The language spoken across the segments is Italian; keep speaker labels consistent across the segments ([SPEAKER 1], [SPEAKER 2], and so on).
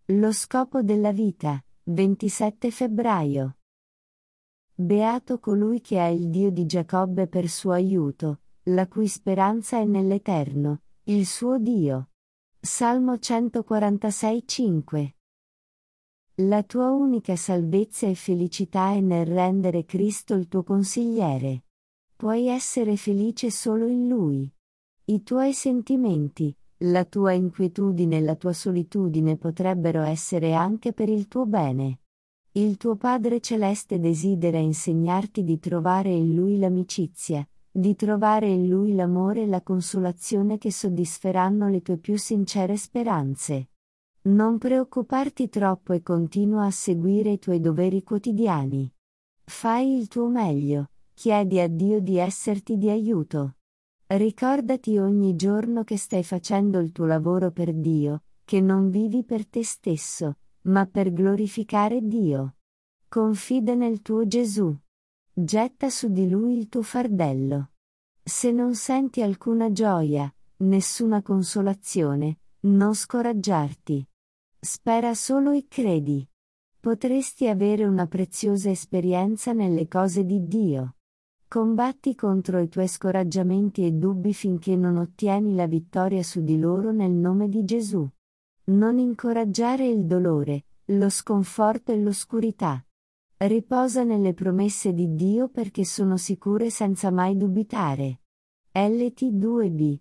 [SPEAKER 1] Lo scopo della vita, 27 febbraio. Beato colui che ha il Dio di Giacobbe per suo aiuto, la cui speranza è nell'Eterno, il suo Dio. Salmo 146,5. La tua unica salvezza e felicità è nel rendere Cristo il tuo consigliere. Puoi essere felice solo in Lui. I tuoi sentimenti, la tua inquietudine e la tua solitudine potrebbero essere anche per il tuo bene. Il tuo Padre Celeste desidera insegnarti di trovare in Lui l'amicizia, di trovare in Lui l'amore e la consolazione che soddisferanno le tue più sincere speranze. Non preoccuparti troppo e continua a seguire i tuoi doveri quotidiani. Fai il tuo meglio, chiedi a Dio di esserti di aiuto. Ricordati ogni giorno che stai facendo il tuo lavoro per Dio, che non vivi per te stesso, ma per glorificare Dio. Confida nel tuo Gesù. Getta su di Lui il tuo fardello. Se non senti alcuna gioia, nessuna consolazione, non scoraggiarti. Spera solo e credi. Potresti avere una preziosa esperienza nelle cose di Dio. Combatti contro i tuoi scoraggiamenti e dubbi finché non ottieni la vittoria su di loro nel nome di Gesù. Non incoraggiare il dolore, lo sconforto e l'oscurità. Riposa nelle promesse di Dio perché sono sicure senza mai dubitare. LT2B,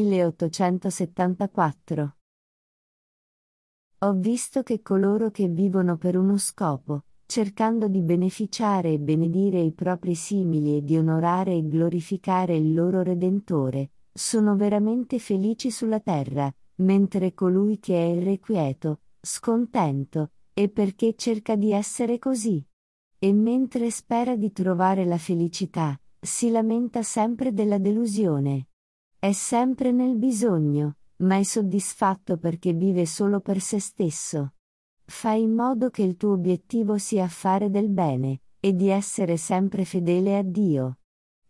[SPEAKER 1] 1874. Ho visto che coloro che vivono per uno scopo, cercando di beneficiare e benedire i propri simili e di onorare e glorificare il loro Redentore, sono veramente felici sulla terra, mentre colui che è irrequieto, scontento, e perché cerca di essere così. E mentre spera di trovare la felicità, si lamenta sempre della delusione. È sempre nel bisogno, ma è soddisfatto perché vive solo per se stesso. Fai in modo che il tuo obiettivo sia fare del bene, e di essere sempre fedele a Dio.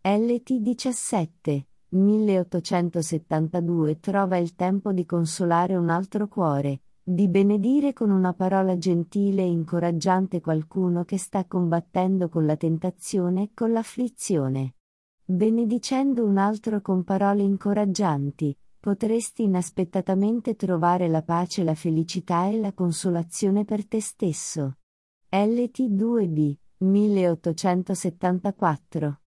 [SPEAKER 1] LT17, 1872 trova il tempo di consolare un altro cuore, di benedire con una parola gentile e incoraggiante qualcuno che sta combattendo con la tentazione e con l'afflizione. Benedicendo un altro con parole incoraggianti, potresti inaspettatamente trovare la pace, la felicità e la consolazione per te stesso. LT2B, 1874